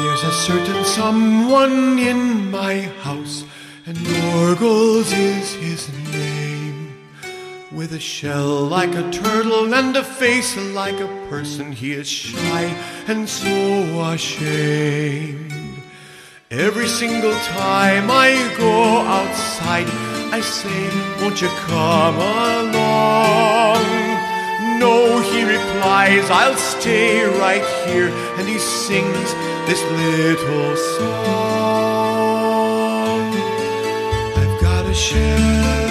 There's a certain someone in my house, and Yorgos is his name. With a shell like a turtle and a face like a person, he is shy and so ashamed. Every single time I go outside, I say, won't you come along? No, he replies, I'll stay right here, and he sings this little song. I've got a shell